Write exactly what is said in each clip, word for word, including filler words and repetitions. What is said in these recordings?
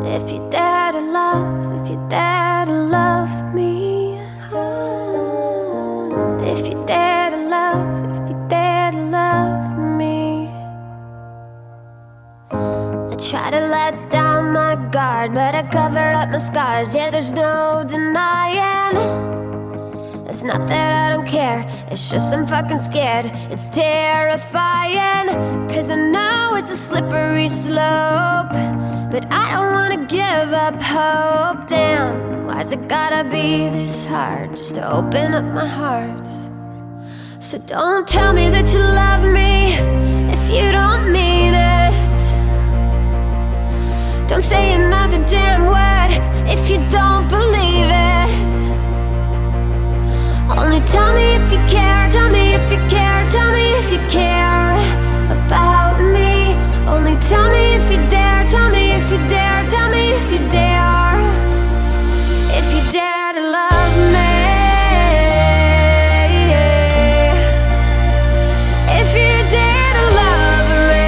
If you dare to love, if you dare to love me, if you dare to love, if you dare to love me. I try to let down my guard, but I cover up my scars. Yeah, there's no denying. It's not that I don't care, it's just I'm fucking scared. It's terrifying, cause I know it's a slippery slope, but I don't wanna give up hope. Damn, why's it gotta be this hard just to open up my heart? So don't tell me that you love me if you don't mean it. Don't say another damn word if you don't believe it. Only tell me if you care, tell me if you care, tell me if you care about me. Only tell me if you dare, tell me if you dare, tell me if you dare. If you dare to love me. If you dare to love me.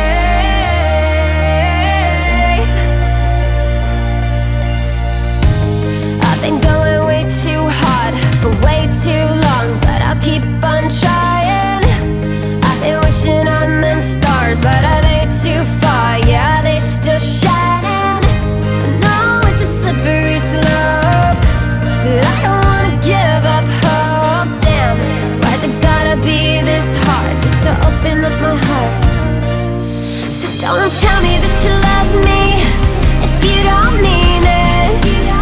I've been going way too hard for way too long, but I'll keep on trying. I've been wishing on them stars, but are they too far? Yeah, they still shining. I know it's a slippery slope, but I don't wanna give up hope. Damn, why's it gotta be this hard just to open up my heart? So don't tell me that you love me if you don't mean it.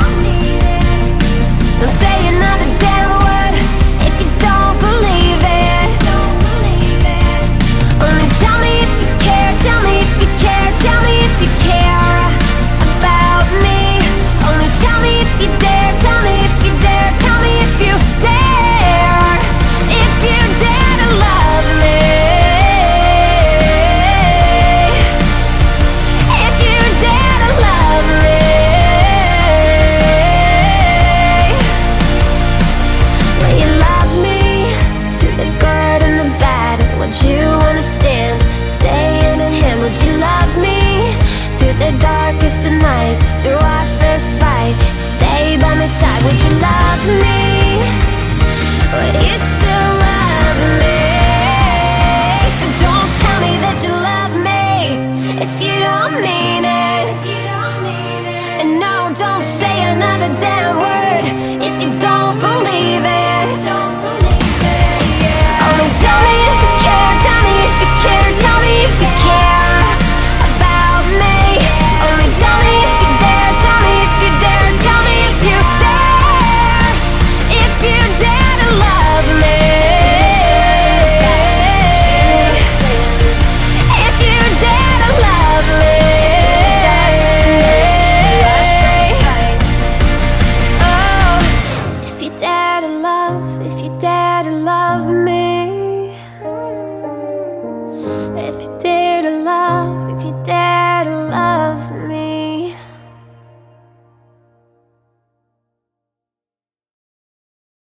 Don't say another damn word if you don't believe it. Only tell me if you care, tell me if you care, tell me if you care about me. Only tell me if you dare, tell me if you dare, tell me if you dare. If you dare to love me. If you dare to love me. Will you love me through the good and the bad? Would you understand? Stay hand in hand. Would you love me through the darkest of nights? Through our first fight, stay by my side. Would you love me? Would you still love me? So don't tell me that you love me if you don't mean it. And no, don't say another damn word